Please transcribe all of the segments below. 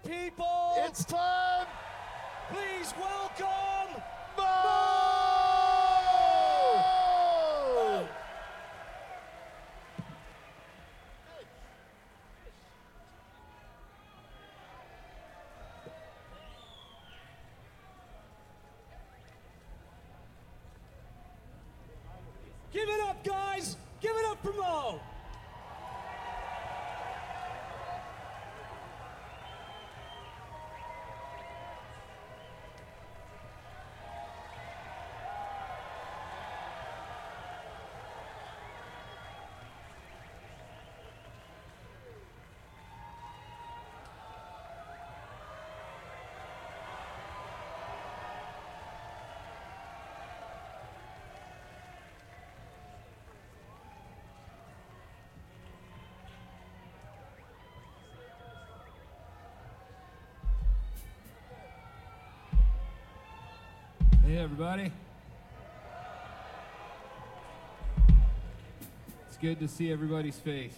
people. It's time. Please welcome Mo! Give it up, guys. Give it up for Mo. Hey everybody. It's good to see everybody's faces.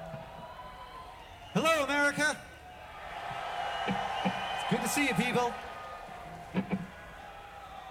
Hello, America. It's good to see you, people.